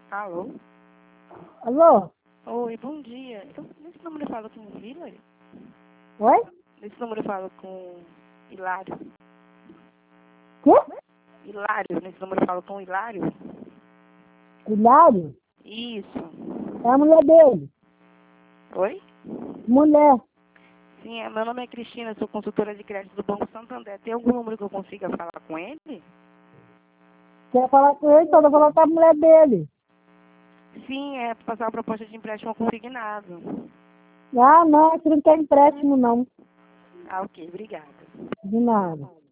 Alô? Alô? Oi, bom dia. Nesse número eu falo com o Hillary? Oi? Nesse número eu falo com Hilário. Quê? Hilário, nesse número eu falo com Hilário? Hilário? Isso. É a mulher dele. Oi? Mulher. Sim, meu nome é Cristina, sou consultora de crédito do Banco Santander. Tem algum número que eu consiga falar com ele? Quer falar com ele? Só vai falar com a mulher dele. Sim, é para passar uma proposta de empréstimo consignado. Ah, não, aqui não quer empréstimo, não. Ah, ok, obrigada. De nada.